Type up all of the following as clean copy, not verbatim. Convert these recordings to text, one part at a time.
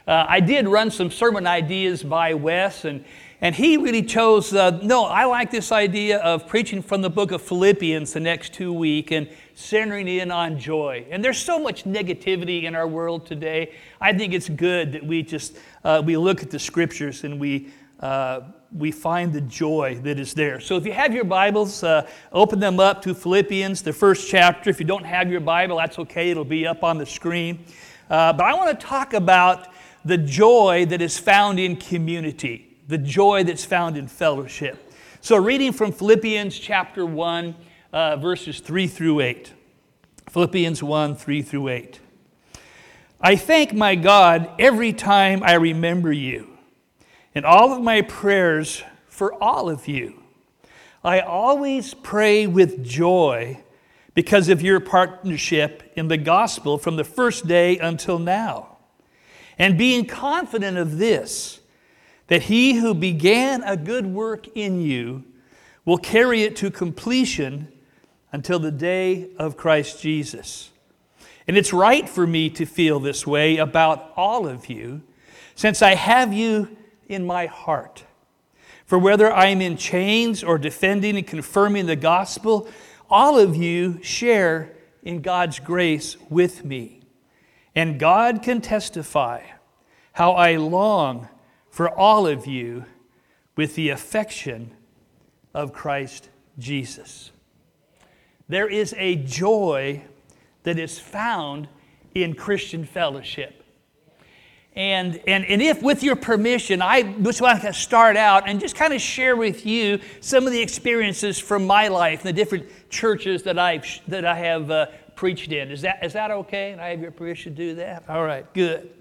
I did run some sermon ideas by Wes, and he really chose, no, I like this idea of preaching from the book of Philippians the next 2 weeks and centering in on joy. And there's so much negativity in our world today. I think it's good that we just, we look at the scriptures and we find the joy that is there. So if you have your Bibles, open them up to Philippians, the first chapter. If you don't have your Bible, that's okay. It'll be up on the screen. But I want to talk about the joy that is found in community, the joy that's found in fellowship. So reading from Philippians chapter 1, verses 3 through 8. Philippians 1, 3 through 8. I thank my God every time I remember you, in all of my prayers for all of you. I always pray with joy because of your partnership in the gospel from the first day until now. And being confident of this, that he who began a good work in you will carry it to completion until the day of Christ Jesus. And it's right for me to feel this way about all of you, since I have you in my heart. For whether I am in chains or defending and confirming the gospel, all of you share in God's grace with me. And God can testify how I long for all of you with the affection of Christ Jesus. There is a joy that is found in Christian fellowship. And if, with your permission, I just want to start out and just kind of share with you some of the experiences from my life in the different churches that I have preached in. Is that okay? And I have your permission to do that? All right, good.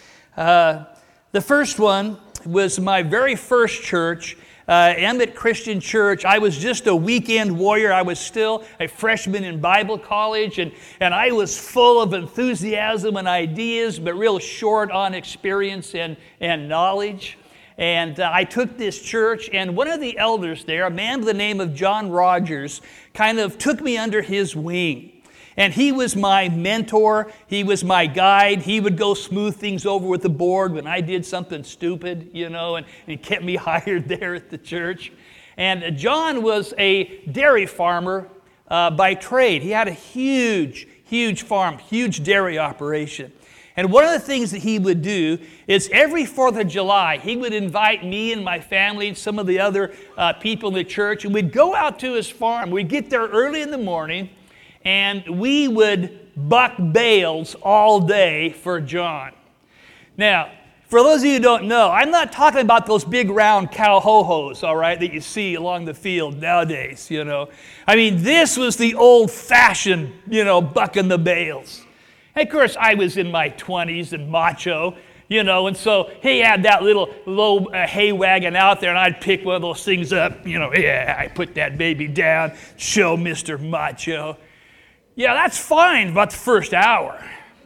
The first one was my very first church, Emmett Christian Church. I was just a weekend warrior. I was still a freshman in Bible college, and I was full of enthusiasm and ideas, but real short on experience and knowledge. And I took this church, and one of the elders there, a man by the name of John Rogers, kind of took me under his wing. And he was my mentor. He was my guide. He would go smooth things over with the board when I did something stupid, and he kept me hired there at the church. And John was a dairy farmer by trade. He had a huge farm, huge dairy operation. And one of the things that he would do is every 4th of July, he would invite me and my family and some of the other people in the church, and we'd go out to his farm. We'd get there early in the morning, and we would buck bales all day for John. Now, for those of you who don't know, I'm not talking about those big round cow ho-hos, all right, that you see along the field nowadays, I mean, this was the old-fashioned, bucking the bales. And of course, I was in my 20s and macho, and so he had that little low hay wagon out there, and I'd pick one of those things up, I put that baby down, show Mr. Macho. Yeah, that's fine about the first hour.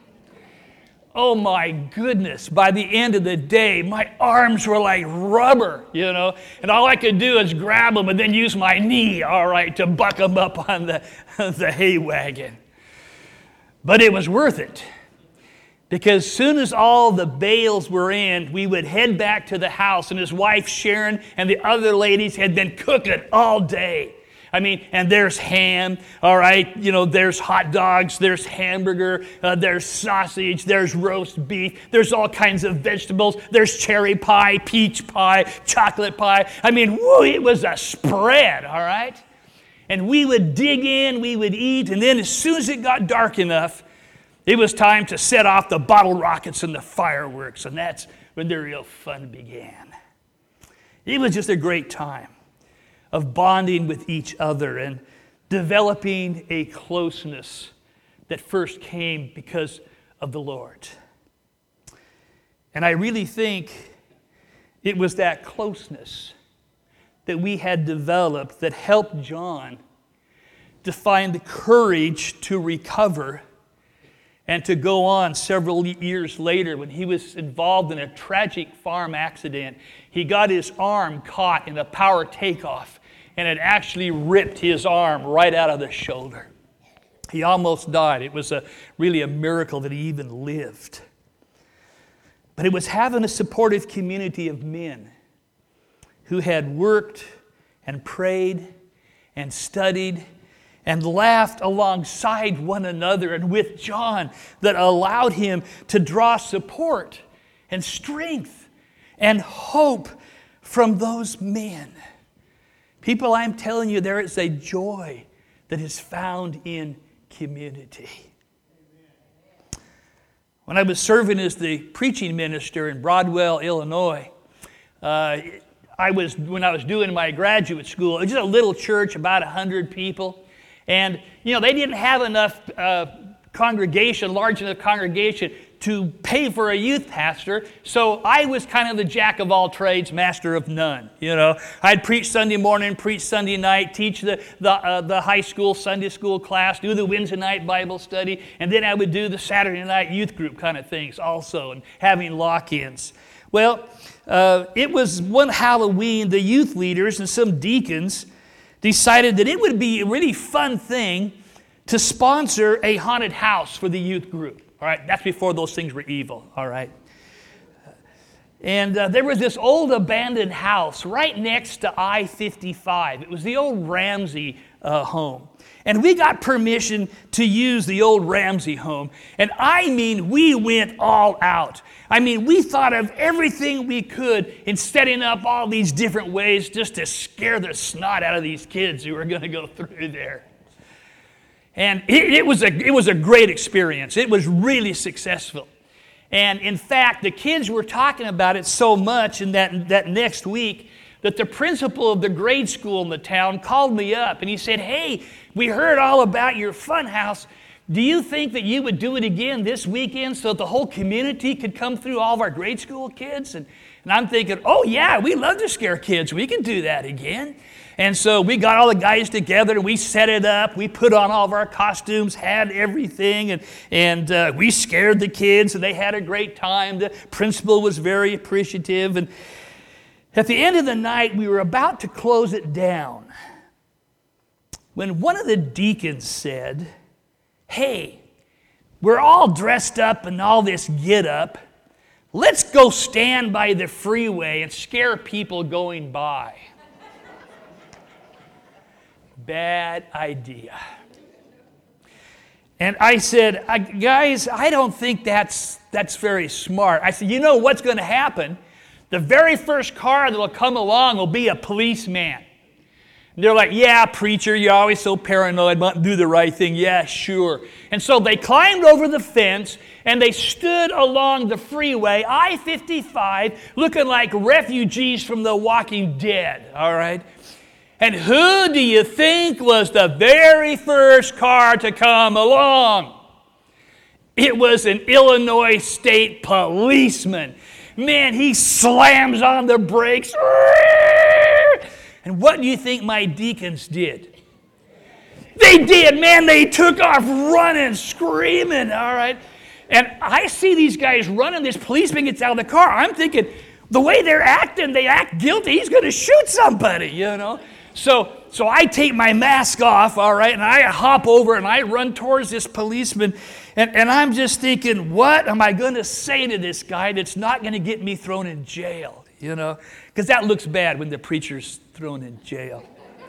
Oh my goodness, by the end of the day, my arms were like rubber, and all I could do is grab them and then use my knee, all right, to buck them up on the hay wagon. But it was worth it, because as soon as all the bales were in, we would head back to the house, and his wife Sharon and the other ladies had been cooking all day. I mean, and there's ham, all right, there's hot dogs, there's hamburger, there's sausage, there's roast beef, there's all kinds of vegetables, there's cherry pie, peach pie, chocolate pie. I mean, woo, it was a spread, all right? And we would dig in, we would eat, and then as soon as it got dark enough, it was time to set off the bottle rockets and the fireworks, and that's when the real fun began. It was just a great time of bonding with each other and developing a closeness that first came because of the Lord. And I really think it was that closeness that we had developed that helped John to find the courage to recover and to go on several years later when he was involved in a tragic farm accident. He got his arm caught in a power takeoff, and it actually ripped his arm right out of the shoulder. He almost died. It was really a miracle that he even lived. But it was having a supportive community of men who had worked and prayed and studied and laughed alongside one another and with John that allowed him to draw support and strength and hope from those men. People, I'm telling you, there is a joy that is found in community. When I was serving as the preaching minister in Broadwell, Illinois, when I was doing my graduate school, it was just a little church, about 100 people. And, they didn't have enough large enough congregation to pay for a youth pastor, so I was kind of the jack of all trades, master of none. I'd preach Sunday morning, preach Sunday night, teach the high school Sunday school class, do the Wednesday night Bible study, and then I would do the Saturday night youth group kind of things also, and having lock-ins. Well, it was one Halloween, the youth leaders and some deacons decided that it would be a really fun thing to sponsor a haunted house for the youth group. All right, that's before those things were evil, all right? And there was this old abandoned house right next to I-55. It was the old Ramsey home. And we got permission to use the old Ramsey home. And we went all out. We thought of everything we could in setting up all these different ways just to scare the snot out of these kids who were going to go through there. And it was a great experience. It was really successful. And in fact, the kids were talking about it so much in that next week that the principal of the grade school in the town called me up and he said, "Hey, we heard all about your fun house. Do you think that you would do it again this weekend so that the whole community could come through, all of our grade school kids?" And I'm thinking, oh yeah, we love to scare kids. We can do that again. And so we got all the guys together and we set it up. We put on all of our costumes, had everything, and we scared the kids and they had a great time. The principal was very appreciative. And at the end of the night, we were about to close it down when one of the deacons said, "Hey, we're all dressed up in all this get-up. Let's go stand by the freeway and scare people going by." Bad idea. And I said, "Guys, I don't think that's very smart." I said, "You know what's going to happen? The very first car that will come along will be a policeman." And they're like, "Yeah, preacher, you're always so paranoid, want to do the right thing." "Yeah, sure." And so they climbed over the fence and they stood along the freeway, I-55, looking like refugees from The Walking Dead, all right? And who do you think was the very first car to come along? It was an Illinois State policeman. Man, he slams on the brakes. And what do you think my deacons did? They did, man. They took off running, screaming, all right? And I see these guys running. This policeman gets out of the car. I'm thinking, the way they're acting, they act guilty. He's going to shoot somebody, So I take my mask off, all right, and I hop over and I run towards this policeman. And I'm just thinking, what am I going to say to this guy that's not going to get me thrown in jail, Because that looks bad when the preacher's thrown in jail.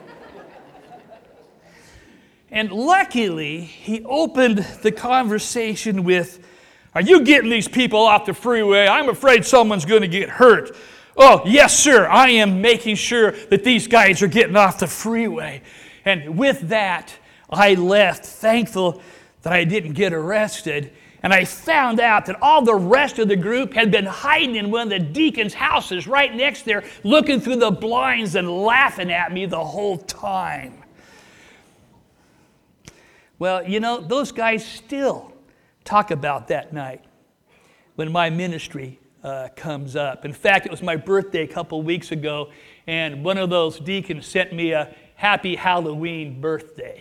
And luckily, he opened the conversation with, "Are you getting these people off the freeway? I'm afraid someone's going to get hurt." "Oh, yes, sir, I am making sure that these guys are getting off the freeway." And with that, I left, thankful that I didn't get arrested. And I found out that all the rest of the group had been hiding in one of the deacons' houses right next there, looking through the blinds and laughing at me the whole time. Well, those guys still talk about that night when my ministry comes up. In fact, it was my birthday a couple weeks ago, and one of those deacons sent me a happy Halloween birthday.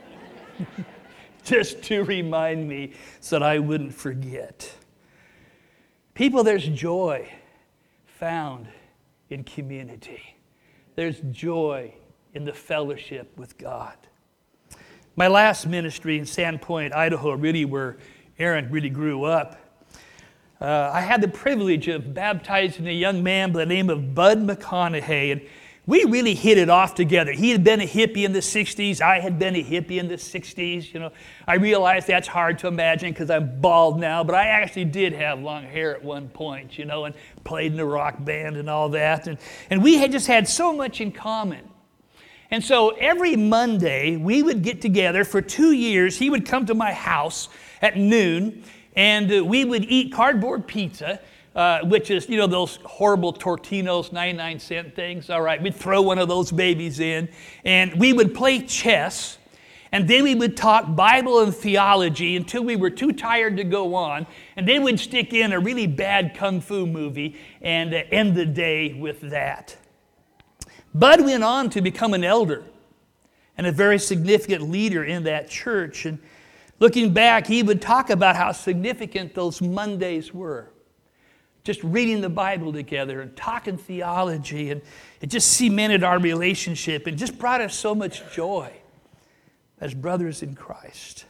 Just to remind me so that I wouldn't forget. People, there's joy found in community. There's joy in the fellowship with God. My last ministry in Sandpoint, Idaho, really where Aaron really grew up, I had the privilege of baptizing a young man by the name of Bud McConaughey, and we really hit it off together. He had been a hippie in the 60s. I had been a hippie in the 60s. You know, I realize that's hard to imagine because I'm bald now, but I actually did have long hair at one point, you know, and played in a rock band and all that. And we had just had so much in common. And so every Monday, we would get together for 2 years. He would come to my house at noon, and we would eat cardboard pizza, which is, you know, those horrible Tortino's 99-cent things. All right, we'd throw one of those babies in, and we would play chess, and then we would talk Bible and theology until we were too tired to go on, and then we'd stick in a really bad kung fu movie and end the day with that. Bud went on to become an elder and a very significant leader in that church. And looking back, he would talk about how significant those Mondays were. Just reading the Bible together and talking theology, and it just cemented our relationship and just brought us so much joy as brothers in Christ.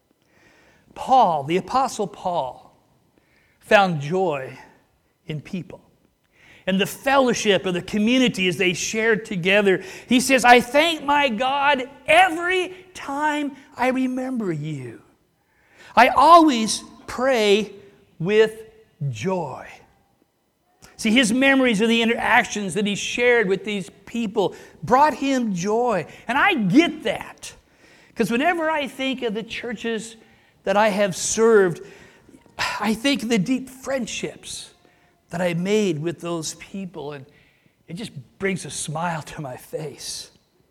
Paul, the Apostle Paul, found joy in people. And the fellowship of the community as they shared together. He says, I thank my God every time I remember you. I always pray with joy. See, his memories of the interactions that he shared with these people brought him joy. And I get that. Because whenever I think of the churches that I have served, I think of the deep friendships that I made with those people, and it just brings a smile to my face.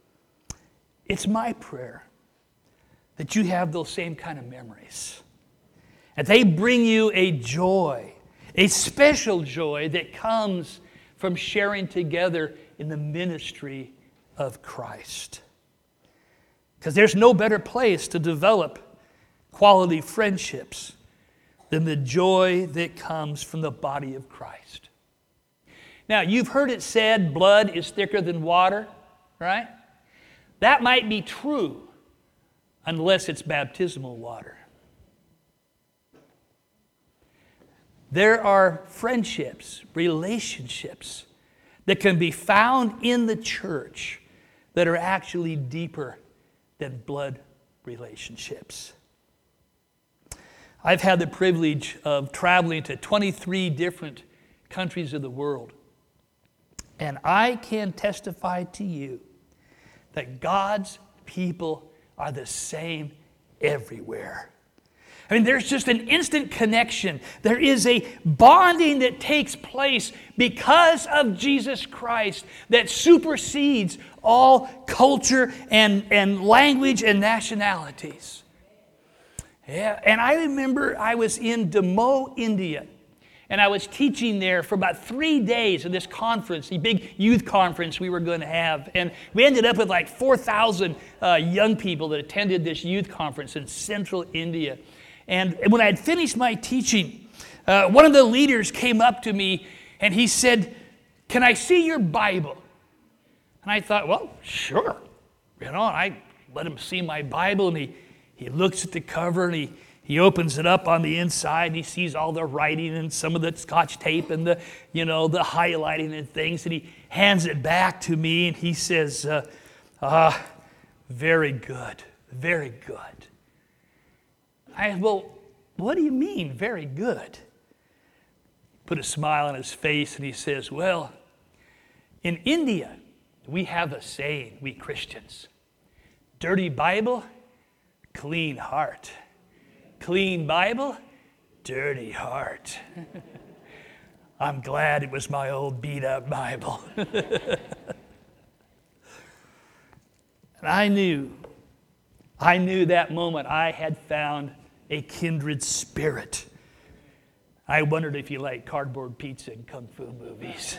It's my prayer that you have those same kind of memories, and they bring you a joy, a special joy that comes from sharing together in the ministry of Christ. Because there's no better place to develop quality friendships than the joy that comes from the body of Christ. Now, you've heard it said, blood is thicker than water, right? That might be true unless it's baptismal water. There are friendships, relationships that can be found in the church that are actually deeper than blood relationships. I've had the privilege of traveling to 23 different countries of the world. And I can testify to you that God's people are the same everywhere. I mean, there's just an instant connection. There is a bonding that takes place because of Jesus Christ that supersedes all culture and language and nationalities. Yeah, and I remember I was in Damoh, India, and I was teaching there for about 3 days of this conference, the big youth conference we were going to have. And we ended up with like 4,000 young people that attended this youth conference in central India. And when I had finished my teaching, one of the leaders came up to me and he said, "Can I see your Bible?" And I thought, well, sure. You know, I let him see my Bible, and he looks at the cover, and he opens it up on the inside, and he sees all the writing and some of the Scotch tape and the highlighting and things, and he hands it back to me, and he says, very good, very good. Well, what do you mean, very good? Put a smile on his face, and he says, well, in India, we have a saying, we Christians, dirty Bible, clean heart. Clean Bible, dirty heart. I'm glad it was my old beat-up Bible. And I knew that moment I had found a kindred spirit. I wondered if you like cardboard pizza and kung fu movies.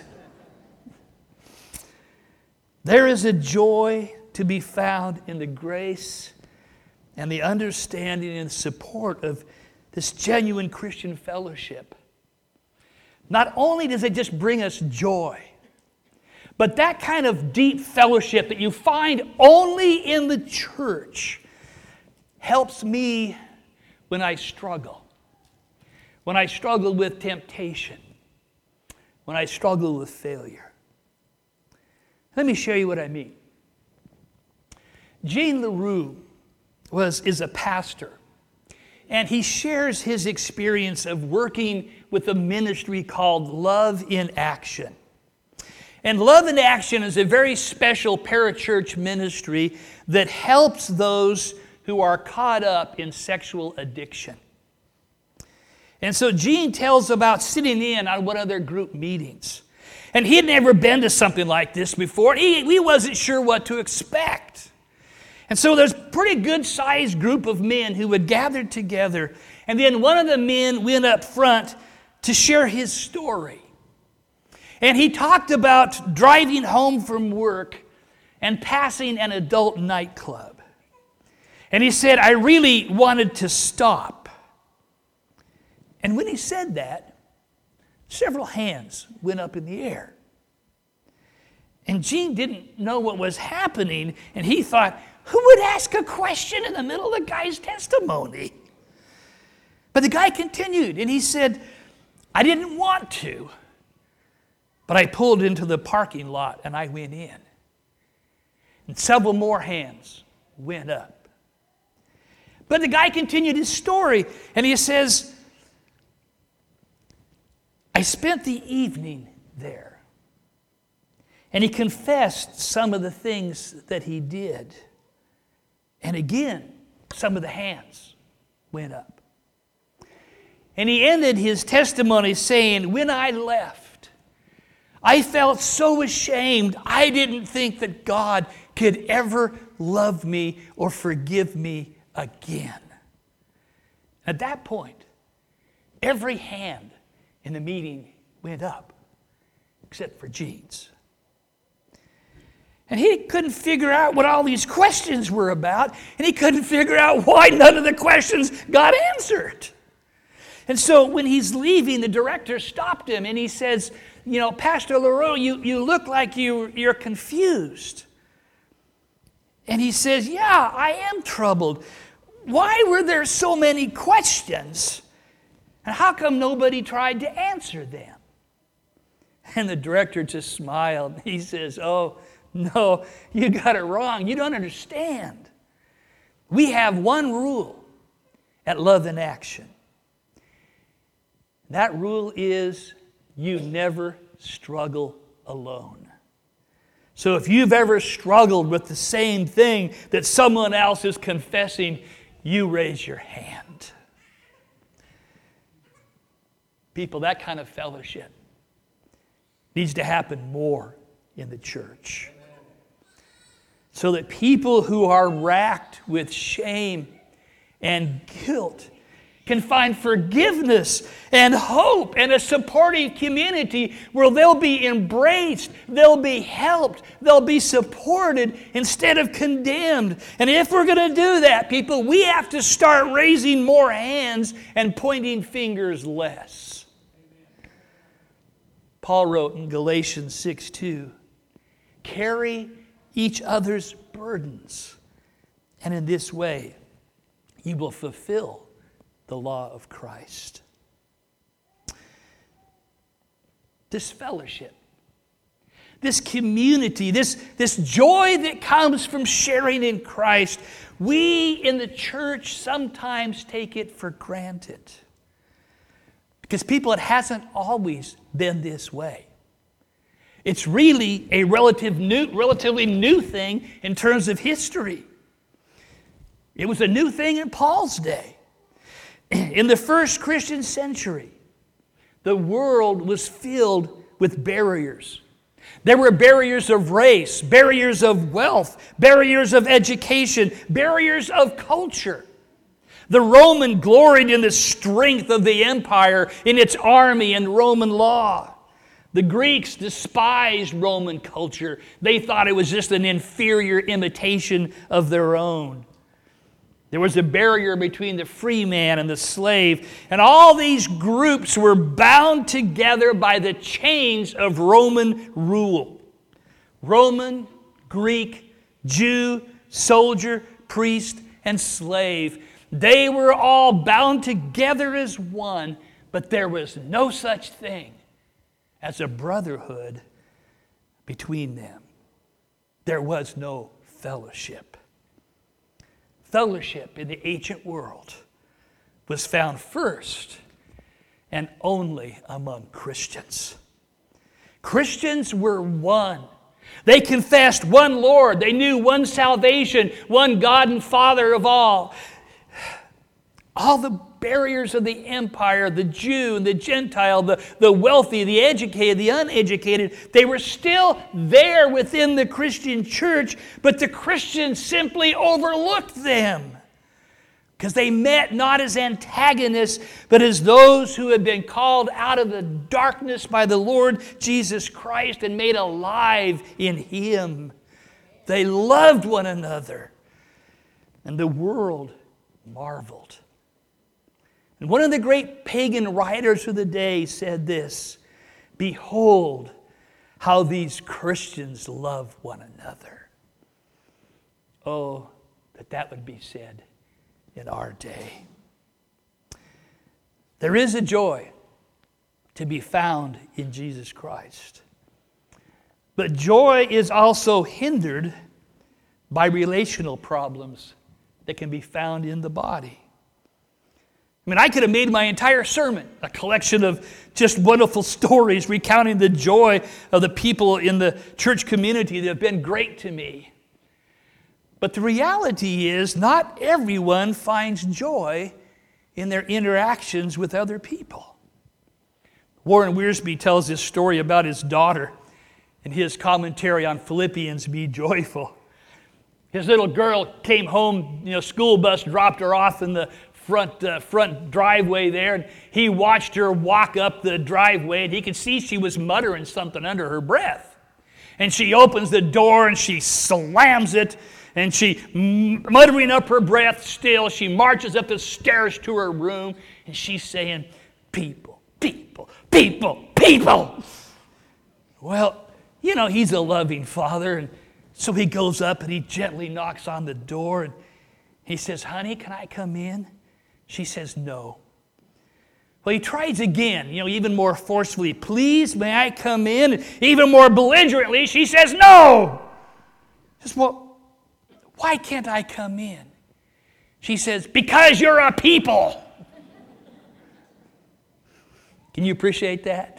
There is a joy to be found in the grace and the understanding and support of this genuine Christian fellowship. Not only does it just bring us joy, but that kind of deep fellowship that you find only in the church helps me when I struggle. when I struggled with temptation, when I struggled with failure. Let me show you what I mean. Gene LaRue is a pastor, and he shares his experience of working with a ministry called Love in Action. And Love in Action is a very special parachurch ministry that helps those who are caught up in sexual addiction. And so Gene tells about sitting in on one of their group meetings. And he had never been to something like this before. He wasn't sure what to expect. And so there's a pretty good-sized group of men who had gathered together. And then one of the men went up front to share his story. And he talked about driving home from work and passing an adult nightclub. And he said, I really wanted to stop. And when he said that, several hands went up in the air. And Gene didn't know what was happening, and he thought, who would ask a question in the middle of the guy's testimony? But the guy continued, and he said, I didn't want to, but I pulled into the parking lot and I went in. And several more hands went up. But the guy continued his story, and he says, I spent the evening there. And he confessed some of the things that he did. And again, some of the hands went up. And he ended his testimony saying, when I left, I felt so ashamed. I didn't think that God could ever love me or forgive me again. At that point, every hand in the meeting went up, except for Gene's. And he couldn't figure out what all these questions were about, and he couldn't figure out why none of the questions got answered. And so when he's leaving, the director stopped him, and he says, you know, Pastor LaRue, you look like you're confused. And he says, yeah, I am troubled. Why were there so many questions? And how come nobody tried to answer them? And the director just smiled. He says, oh, no, you got it wrong. You don't understand. We have one rule at Love in Action. That rule is you never struggle alone. So if you've ever struggled with the same thing that someone else is confessing, you raise your hand. People, that kind of fellowship needs to happen more in the church. So that people who are racked with shame and guilt can find forgiveness and hope and a supportive community where they'll be embraced, they'll be helped, they'll be supported instead of condemned. And if we're going to do that, people, we have to start raising more hands and pointing fingers less. Paul wrote in Galatians 6:2, carry each other's burdens, and in this way you will fulfill the law of Christ. This fellowship, this community, this joy that comes from sharing in Christ, we in the church sometimes take it for granted. Because people, it hasn't always been this way. It's really a relatively new thing in terms of history. It was a new thing in Paul's day. In the first Christian century, the world was filled with barriers. There were barriers of race, barriers of wealth, barriers of education, barriers of culture. The Roman gloried in the strength of the empire, in its army and Roman law. The Greeks despised Roman culture. They thought it was just an inferior imitation of their own. There was a barrier between the free man and the slave, and all these groups were bound together by the chains of Roman rule. Roman, Greek, Jew, soldier, priest, and slave. They were all bound together as one But there was no such thing as a brotherhood between them. There was no fellowship. Fellowship in the ancient world was found first and only among Christians. Christians were one. They confessed one Lord. They knew one salvation, one God and Father of all. All the barriers of the empire, the Jew and the Gentile, the wealthy, the educated, the uneducated, they were still there within the Christian church, but the Christians simply overlooked them because they met not as antagonists, but as those who had been called out of the darkness by the Lord Jesus Christ and made alive in Him. They loved one another, and the world marveled. And one of the great pagan writers of the day said this, "Behold how these Christians love one another." Oh, that would be said in our day. There is a joy to be found in Jesus Christ. But joy is also hindered by relational problems that can be found in the body. I mean, I could have made my entire sermon a collection of just wonderful stories recounting the joy of the people in the church community that have been great to me. But the reality is, not everyone finds joy in their interactions with other people. Warren Wiersbe tells this story about his daughter in his commentary on Philippians, Be Joyful. His little girl came home, school bus dropped her off in the front driveway there, and he watched her walk up the driveway, and he could see she was muttering something under her breath. And she opens the door and she slams it, and she, muttering up her breath still, she marches up the stairs to her room, and she's saying, "People, people, people, people." Well, he's a loving father, and so he goes up and he gently knocks on the door, and he says, "Honey, can I come in?" She says, "No." Well, he tries again, even more forcefully. "Please, may I come in?" And even more belligerently, she says, "No." He says, "Well, why can't I come in?" She says, "Because you're a people." Can you appreciate that?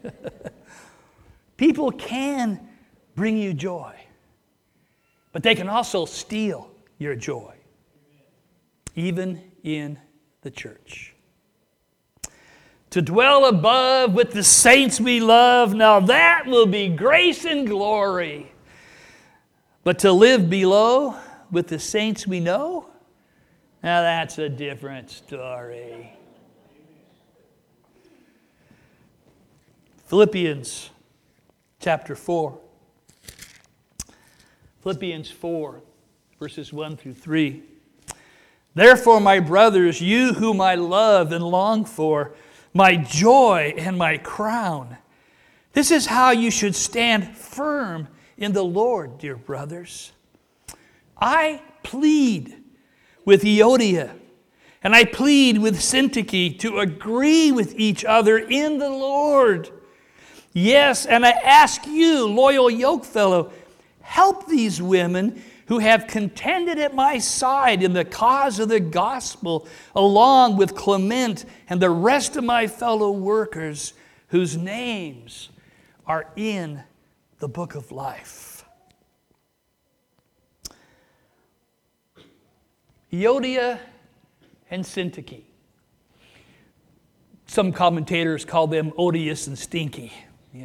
People can bring you joy, but they can also steal your joy, even in the church. To dwell above with the saints we love, now that will be grace and glory. But to live below with the saints we know, now that's a different story. Philippians chapter 4. Philippians 4, verses 1 through 3. "Therefore, my brothers, you whom I love and long for, my joy and my crown, this is how you should stand firm in the Lord, dear brothers. I plead with Euodia, and I plead with Syntyche to agree with each other in the Lord. Yes, and I ask you, loyal yokefellow, help these women who have contended at my side in the cause of the gospel, along with Clement and the rest of my fellow workers, whose names are in the book of life." Euodia and Syntyche. Some commentators call them odious and stinky,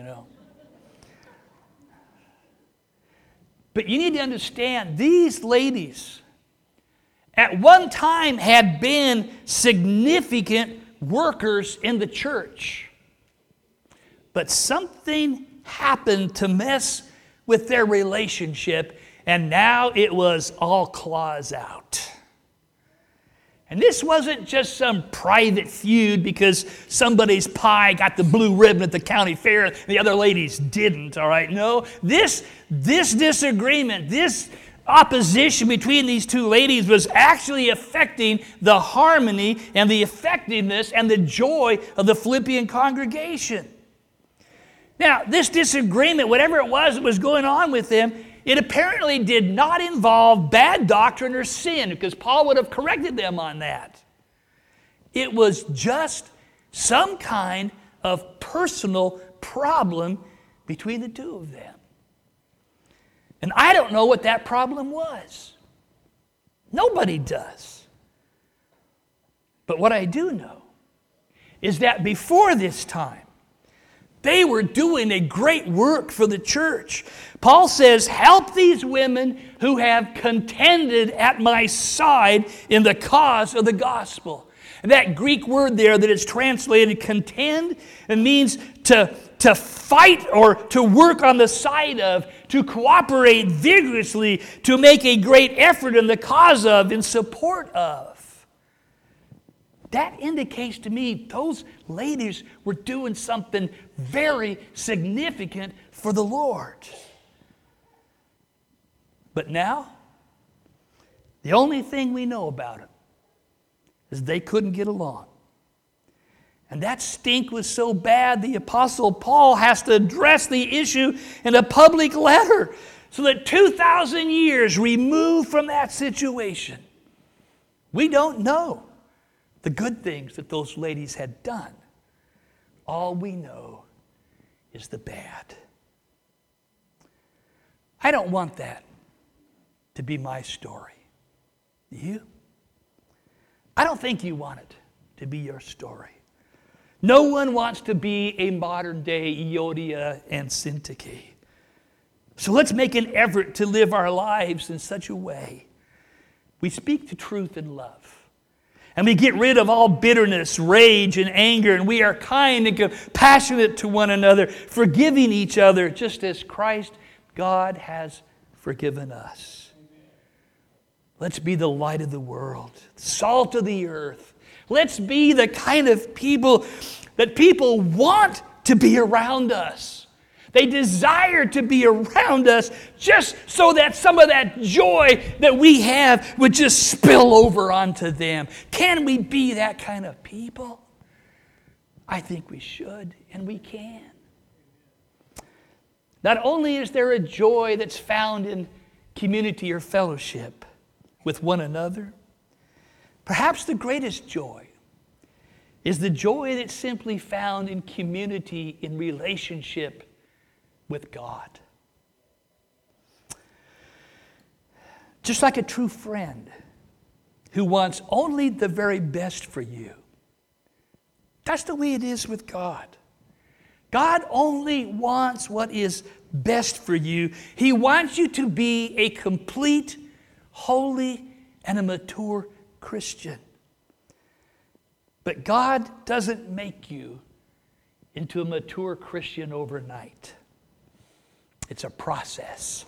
But you need to understand, these ladies at one time had been significant workers in the church. But something happened to mess with their relationship, and now it was all claws out. And this wasn't just some private feud because somebody's pie got the blue ribbon at the county fair and the other ladies didn't, all right? No, this disagreement, this opposition between these two ladies was actually affecting the harmony and the effectiveness and the joy of the Philippian congregation. Now, this disagreement, whatever it was that was going on with them, it apparently did not involve bad doctrine or sin, because Paul would have corrected them on that. It was just some kind of personal problem between the two of them. And I don't know what that problem was. Nobody does. But what I do know is that before this time, they were doing a great work for the church. Paul says, help these women who have contended at my side in the cause of the gospel. And that Greek word there that is translated contend, it means to fight or to work on the side of, to cooperate vigorously, to make a great effort in the cause of, in support of. That indicates to me those ladies were doing something very significant for the Lord. But now, the only thing we know about it is they couldn't get along. And that stink was so bad, the Apostle Paul has to address the issue in a public letter, so that 2,000 years removed from that situation, we don't know the good things that those ladies had done. All we know is the bad. I don't want that to be my story. Do you? I don't think you want it to be your story. No one wants to be a modern-day Euodia and Syntyche. So let's make an effort to live our lives in such a way. We speak the truth in love. And we get rid of all bitterness, rage, and anger. And we are kind and compassionate to one another, forgiving each other, just as Christ, God, has forgiven us. Let's be the light of the world, salt of the earth. Let's be the kind of people that people want to be around us. They desire to be around us just so that some of that joy that we have would just spill over onto them. Can we be that kind of people? I think we should, and we can. Not only is there a joy that's found in community or fellowship with one another, perhaps the greatest joy is the joy that's simply found in community, in relationship with God. Just like a true friend who wants only the very best for you. That's the way it is with God. God only wants what is best for you. He wants you to be a complete, holy, and a mature Christian. But God doesn't make you into a mature Christian overnight. It's a process.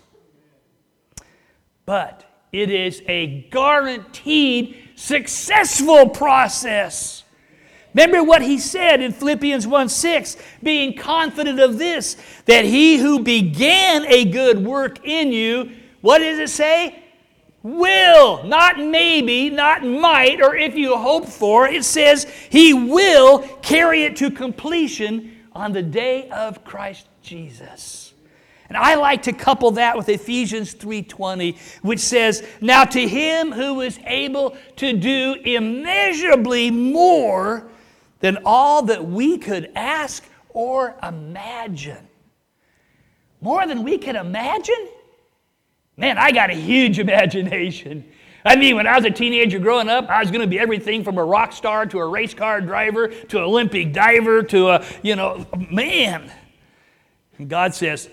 But it is a guaranteed successful process. Remember what he said in Philippians 1:6, being confident of this, that he who began a good work in you, what does it say? Will, not maybe, not might, or if you hope for. It says he will carry it to completion on the day of Christ Jesus. And I like to couple that with Ephesians 3:20, which says, now to him who is able to do immeasurably more than all that we could ask or imagine. More than we could imagine? Man, I got a huge imagination. I mean, when I was a teenager growing up, I was going to be everything from a rock star to a race car driver to an Olympic diver to a, man. And God says,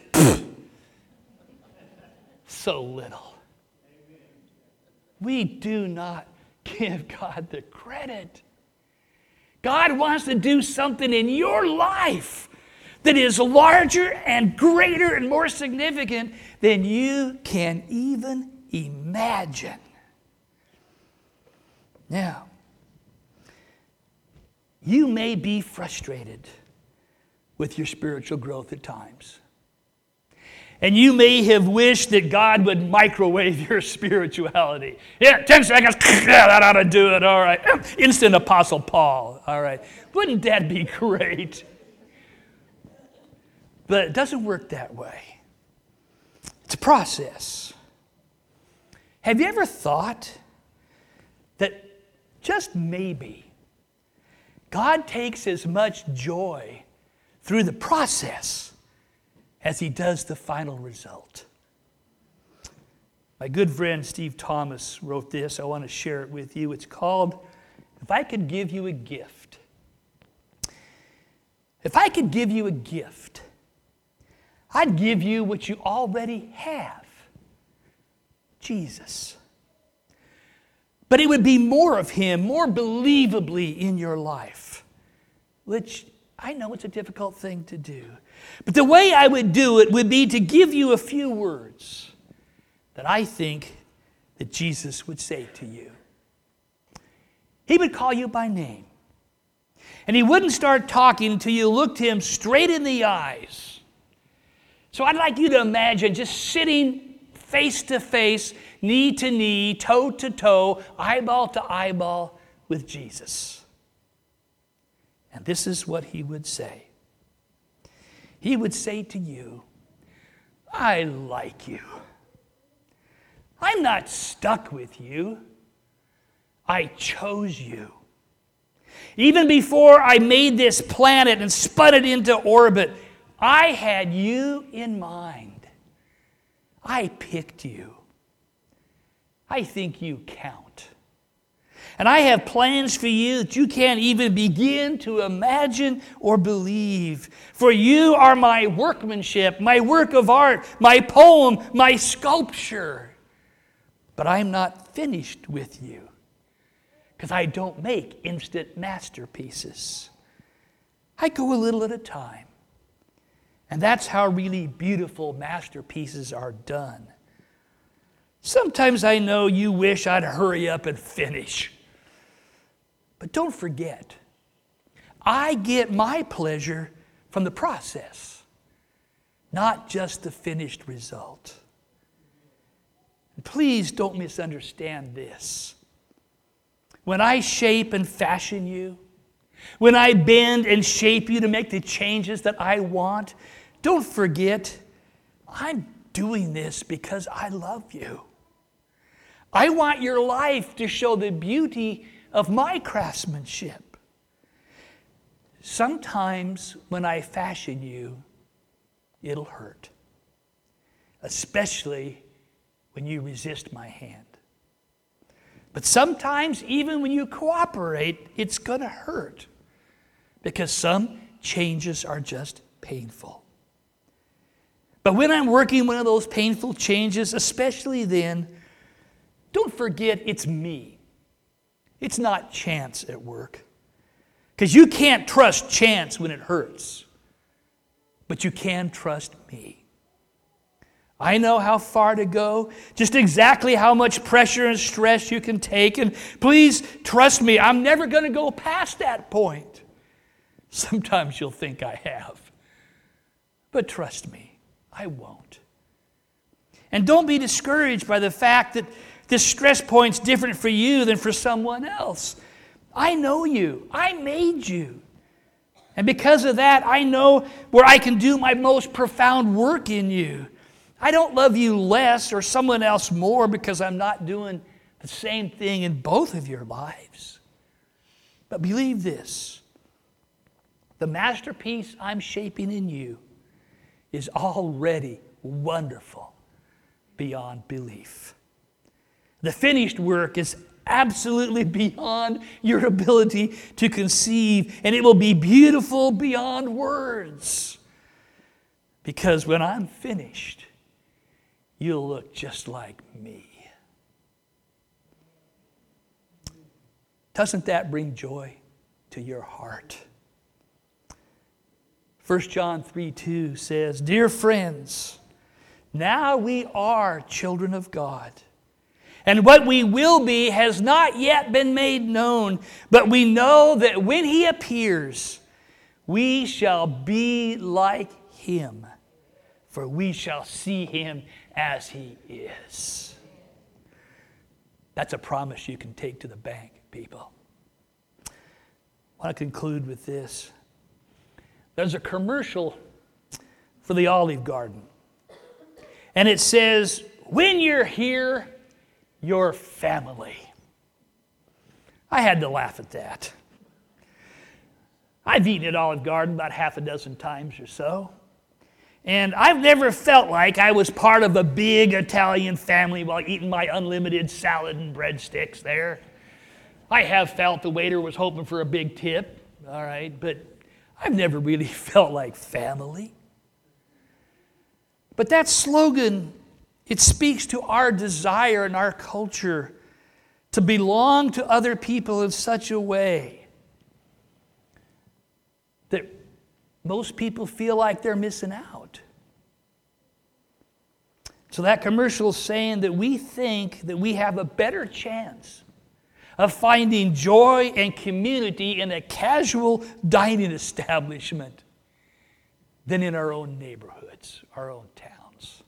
so little. We do not give God the credit. God wants to do something in your life that is larger and greater and more significant than you can even imagine. Now, you may be frustrated with your spiritual growth at times. And you may have wished that God would microwave your spirituality. Yeah, 10 seconds, yeah, that ought to do it, all right. Instant Apostle Paul, all right. Wouldn't that be great? But it doesn't work that way. It's a process. Have you ever thought that just maybe God takes as much joy through the process as he does the final result? My good friend Steve Thomas wrote this. I want to share it with you. It's called, If I Could Give You a Gift. If I could give you a gift, I'd give you what you already have, Jesus. But it would be more of him, more believably in your life, which I know it's a difficult thing to do. But the way I would do it would be to give you a few words that I think that Jesus would say to you. He would call you by name. And he wouldn't start talking until you looked him straight in the eyes. So I'd like you to imagine just sitting face to face, knee to knee, toe to toe, eyeball to eyeball with Jesus. And this is what he would say. He would say to you, I like you. I'm not stuck with you. I chose you. Even before I made this planet and spun it into orbit, I had you in mind. I picked you. I think you count. And I have plans for you that you can't even begin to imagine or believe. For you are my workmanship, my work of art, my poem, my sculpture. But I'm not finished with you, because I don't make instant masterpieces. I go a little at a time. And that's how really beautiful masterpieces are done. Sometimes I know you wish I'd hurry up and finish. But don't forget, I get my pleasure from the process, not just the finished result. And please don't misunderstand this. When I shape and fashion you, when I bend and shape you to make the changes that I want, don't forget, I'm doing this because I love you. I want your life to show the beauty of my craftsmanship. Sometimes when I fashion you, it'll hurt, especially when you resist my hand. But sometimes, even when you cooperate, it's going to hurt, because some changes are just painful. But when I'm working one of those painful changes, especially then, don't forget it's me. It's not chance at work. Because you can't trust chance when it hurts, but you can trust me. I know how far to go, just exactly how much pressure and stress you can take, and please trust me, I'm never going to go past that point. Sometimes you'll think I have, but trust me, I won't. And don't be discouraged by the fact that this stress point's different for you than for someone else. I know you. I made you. And because of that, I know where I can do my most profound work in you. I don't love you less or someone else more because I'm not doing the same thing in both of your lives. But believe this, the masterpiece I'm shaping in you is already wonderful beyond belief. The finished work is absolutely beyond your ability to conceive, and it will be beautiful beyond words. Because when I'm finished, you'll look just like me. Doesn't that bring joy to your heart? 1 John 3:2 says, Dear friends, now we are children of God, and what we will be has not yet been made known, but we know that when He appears, we shall be like Him, for we shall see him as he is. That's a promise you can take to the bank, people. I want to conclude with this. There's a commercial for the Olive Garden. And it says, when you're here, you're family. I had to laugh at that. I've eaten at Olive Garden about half a dozen times or so. And I've never felt like I was part of a big Italian family while eating my unlimited salad and breadsticks there. I have felt the waiter was hoping for a big tip, all right, but I've never really felt like family. But that slogan, it speaks to our desire and our culture to belong to other people in such a way that most people feel like they're missing out. So that commercial is saying that we think that we have a better chance of finding joy and community in a casual dining establishment than in our own neighborhoods, our own towns.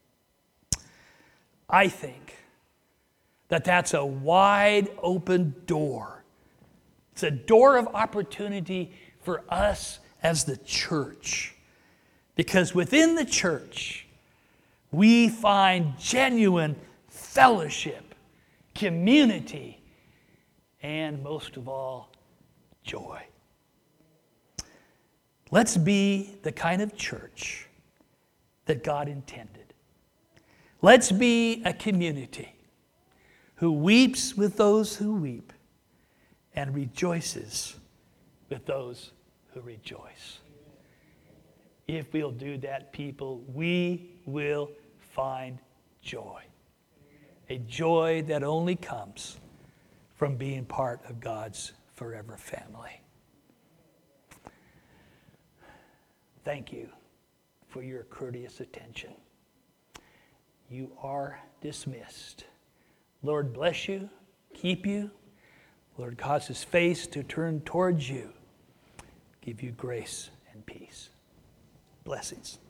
I think that that's a wide open door. It's a door of opportunity for us as the church. Because within the church, we find genuine fellowship, community, and most of all, joy. Let's be the kind of church that God intended. Let's be a community who weeps with those who weep and rejoices with those who rejoice. If we'll do that, people, we will find joy. A joy that only comes from being part of God's forever family. Thank you for your courteous attention. You are dismissed. Lord bless you, keep you. Lord cause his face to turn towards you, give you grace and peace. Blessings.